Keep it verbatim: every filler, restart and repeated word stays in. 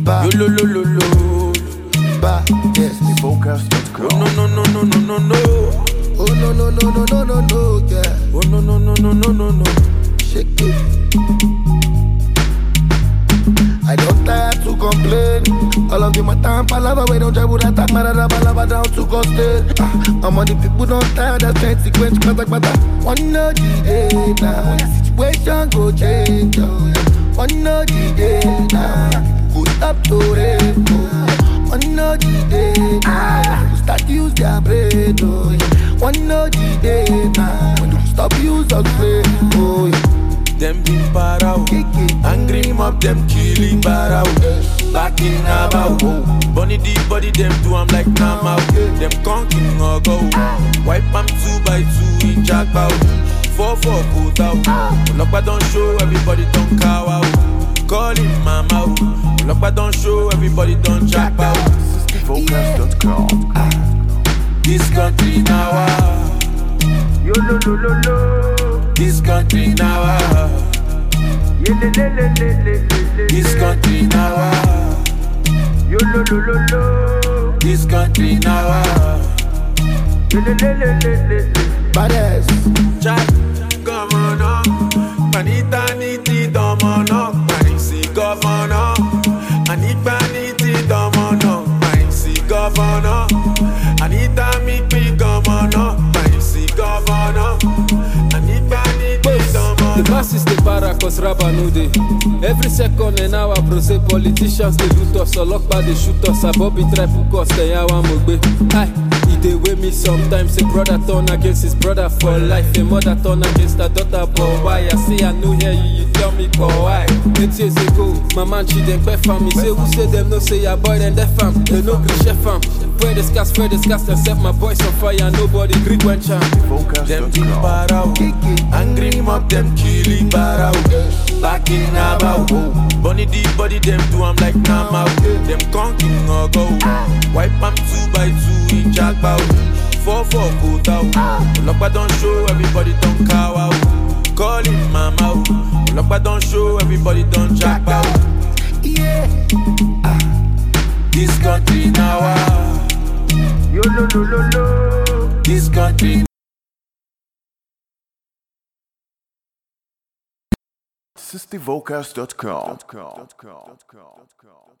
Ba. Yo lo lo lo lo. Ba. Yes. City Vocals dot com. Oh no no no no no no no. Oh no no no no no no no. Yeah. Oh no no no no no no no. Shake it. I don't tire to complain. All of you my time palava, we don't travel that marada balava down to coastal. Ah, I'm on the people don't tire that twenty sequence, kata kata. One no the day now, the situation go change. Oh, yeah. One no the day now, go stop to rain. Oh, one no the day now, go start to use their brain. Oh, yeah. One no the day now, when you stop use your brain. Oh, yeah. Them been para, angry mob, them killing para. Back in Nabao, bunny the body, them do I'm like Nama. Them conking or go, wipe them two by two in Jackpot. Four four put out, Lokpa don't show, everybody don't cow out. Call him mama, Lokpa don't show, everybody don't jack out. City Vocals dot com. This country now, yo lo lo lo lo. This country now, yeah, le, le, le, le, le, le, this country now, yo lo lo lo lo. This country now, yeah, le, le, le, le, le, le. Badass. Jack, governor, Manita niti domono, Manisi governor, Anita niti domono, Manisi governor, Anita mikpi governor, Manisi governor. The masses they para cause rapper no day. Every second and hour bro say politicians they loot us, or lock by they shoot us. A Bobby try put us the yawa mogbe. Aye, he dey weigh me sometimes. A brother turn against his brother for life. A mother turn against her daughter, but why? I say I know hear you, you tell me for why. Eight years ago, my man she dem pay fam. Me say who say them no say your boy then deaf fam. They no be chef fam. Spread the scars, spread the scars, and set my boys on fire. Nobody greet one chance. Them been para, angry mob, them killing para. Back in Nabao, bunny the body, them do I'm like Nama. Them conking or go, wipe them two by two in Jackpot. Four four put out, Lokpa don't show, everybody don't cow out. Call him mama, Lokpa don't show, everybody don't jack out. Yeah. This country now, yo lo lo lo lo. This country. City Vocals dot com.